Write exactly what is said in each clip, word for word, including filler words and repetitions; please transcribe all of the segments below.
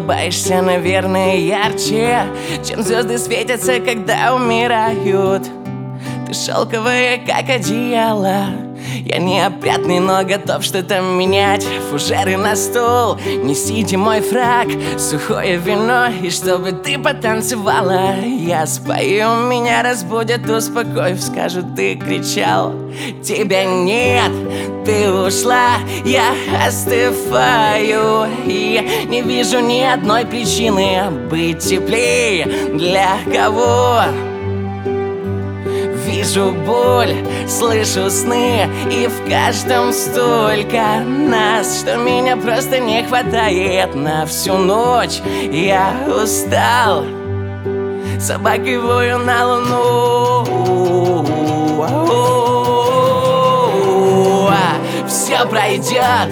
улыбаешься, наверное, ярче, чем звезды светятся, когда умирают. Ты шелковая, как одеяло. Я неопрятный, но готов что-то менять. Фужеры на стол, несите мой фраг, сухое вино, и чтобы ты потанцевала. Я спою, меня разбудят, успокоив, скажут, ты кричал. Тебя нет, ты ушла, я остываю. И не вижу ни одной причины быть теплее. Для кого? Вижу боль, слышу сны, и в каждом столько нас, что меня просто не хватает на всю ночь. Я устал, собакой вою на луну. Все пройдет,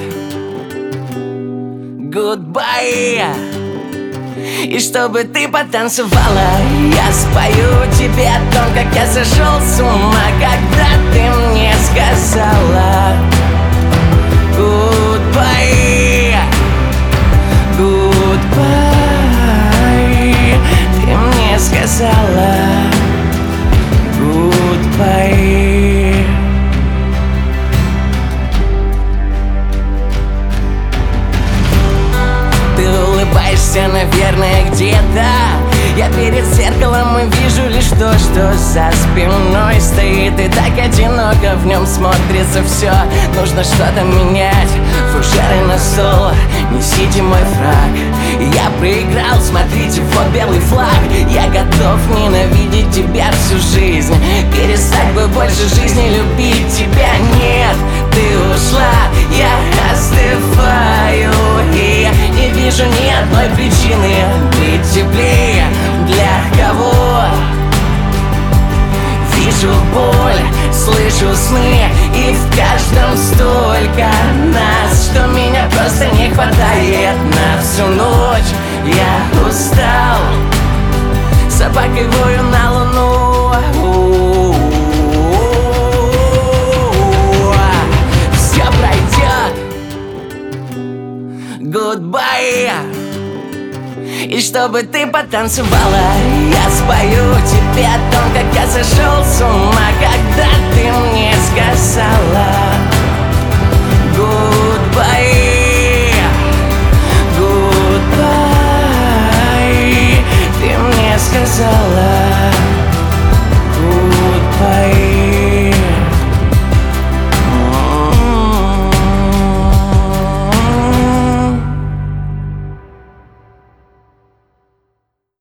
goodbye. И чтобы ты потанцевала, я спою тебе о том, как я сошел с ума, когда ты мне сказала goodbye, goodbye. Ты мне сказала goodbye. Ты улыбаешься, наверное, где-то. Я перед зеркалом и вижу лишь то, что за спиной стоит. И так одиноко в нем смотрится все. Нужно что-то менять. Фужеры на стол, несите мой фраг. Я проиграл, смотрите, вот белый флаг. Я готов ненавидеть тебя всю жизнь, перестать бы больше жизни любить тебя. Нет, ты ушла, я остываю. И я не вижу ни одной причины быть теплее. Для кого? Вижу боль, слышу сны, и в каждом столько нас, что меня просто не хватает на всю ночь. Я устал, собакой вою на луну. Все пройдет, goodbye. И чтобы ты потанцевала, я спою тебе о том, как я сошел с ума, когда ты мне сказала